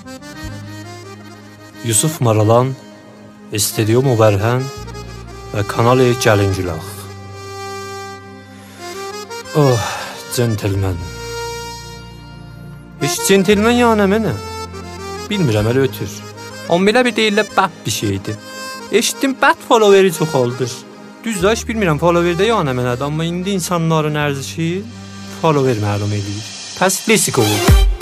Yusuf Maralan, استدیو مبرهن و کانال جلنجلاخ. Oh, centilmen. Heç centilmen yəni mənə? Bilmirəm, hələ ötür. Amma belə bir deyirlər, bad bir şeydir. Eşitdim, bad followeri çoxaldır. Düzdür, heç bilmirəm followerdə yəni mənədir, amma indi insanların ərzişi follower məlum edir. Pəs lesik olur.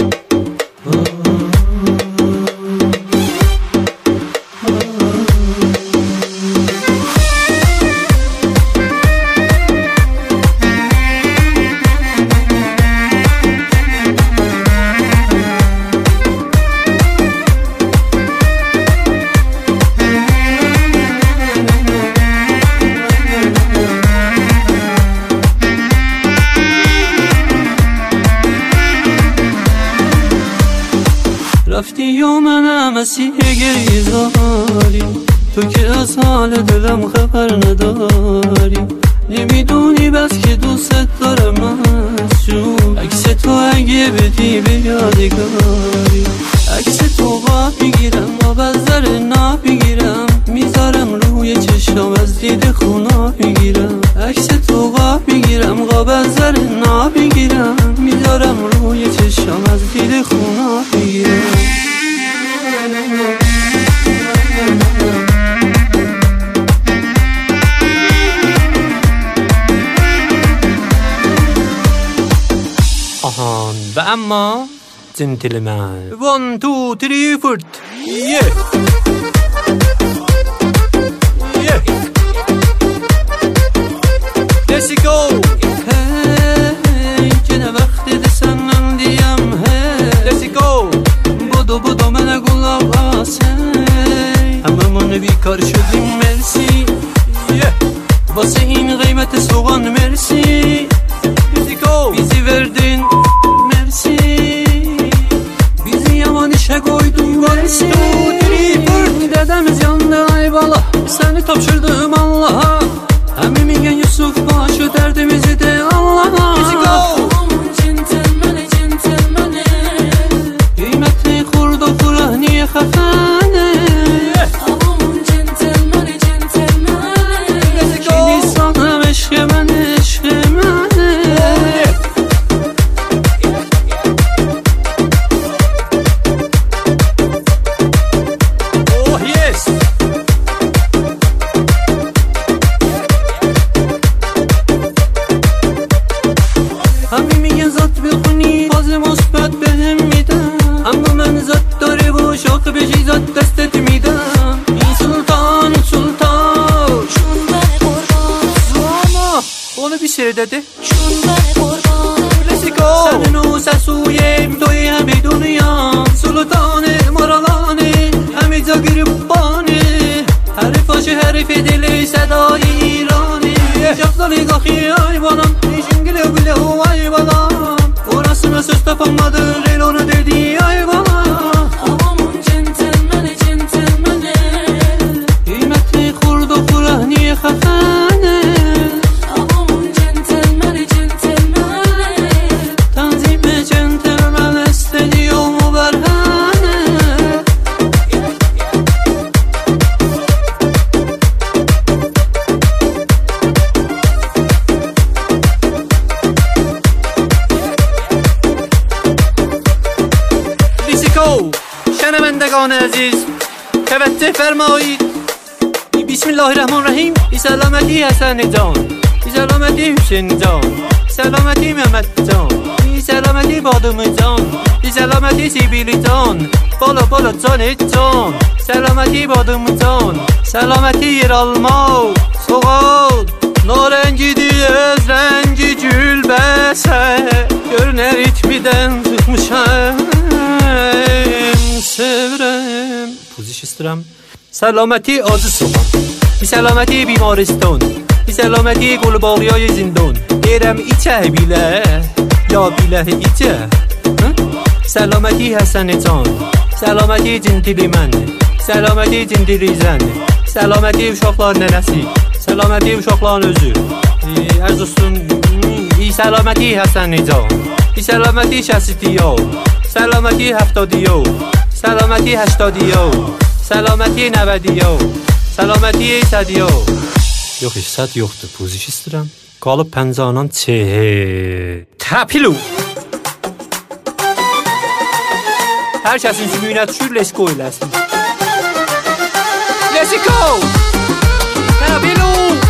رفتی و منم مسیح گریزاری، تو که از حال دلم خبر نداری، نمیدونی بس که دوست دارم مسجون. عکس تو اگه بدی به یادگاری، عکس تو قاب میگیرم آب از در ناب میگیرم، میذارم روی چشم از دید خونا میگیرم. عکس تو قاب میگیرم قاب از در ناب میگیرم، میذارم روی چشم از دید خونا میگیرم. آهان و اما جنتلمن 1 2 3 4 yeah. Yeah. Let's go. Hey gene vakti de senden diyem hey. Let's go. Budu mənə qulaq as hey. Hamamını bir karşılayım mersi Yeah. Vası in qiyməti soğan mersi. Let's go. Bizi verdin mersi, bizi yaman işe koydun mersi. Dedemiz yandı ayvala, seni tapşırdım Allah'a. Emimin Yusuf başı derdimizi de Allah'a. Let's go. Kıymetli kurdu kura niye khafane. Let's go. Şimdi sana eşkemen eşkemen. همین ذات بخونی باز مثبت بهم میدم، اما من ذات داره و شوق به ذات دستت میدم. این سلطان چون بر قربان Ama onu bir şey dedi. چون بر قربان Let's go. senin o sesuyem توی همه دنیا. سلطان مرالانه همه جا گریبانه، حرفاش حرف دل صدای ایرانه. Şaftalı kahi ayvalam, işin güle güle o ayvalam. Orasına söz tapamadı, el onu dedi ayvalam. Aman centilmene Kıymetli kurdu kura niye khafane. Aman centilmene Tanzime centilmen estediyo muberhane. Disco. شنوندگان عزیز توجه فرمایید. Bismillahirrahmanirrahim. بی سلامتی حسن جان، بی سلامتی حسین جان، سلامتی محمد جان، بی سلامتی بادم جان، بی سلامتی سیبیلی جان، بالا جان جان، سلامتی بادم جان، سلامتی yer alma soğal. Narengidir öz rengi gül bəsə, görünər itmidən çıxmışam, sevirəm. Puziş istəyirəm. سلامتی آز soğan, بی سلامتی بیمارستان، بی سلامتی قلباقیای زندان. دیرم ایچه بیله یا بیله ایچه. سلامتی حسن جان، سلامتی جنتلی من، سلامتی جنتلی زن، سلامتی uşaqlar nənəsi, سلامتی uşaqların özü. Ərz olsun, سلامتی حسن جان، بی سلامتی 60 سلامتی 70 سلامتی 80 سلامتی 90 سلامتی 100 Yox, 100 yoxdur, puziş istəyirəm. Qalıb pəncənan çehe. Təpilu. Hər kəsin sümüyünə düşür, let's go eləsin. Let's go! Təpilu.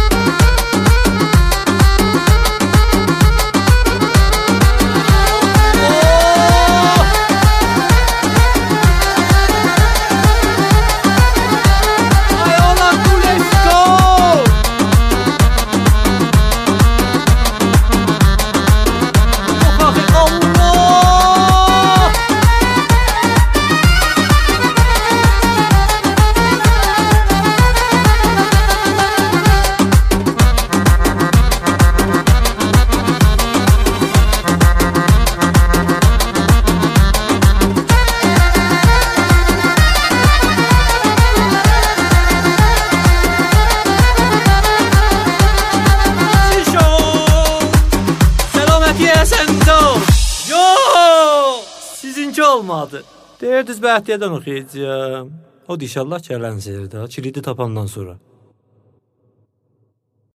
Olmadı. Deyirdiniz Bəhtiyardan oxuyacağım. O da inşallah gələn seyirdə. Kilidi tapandan sonra.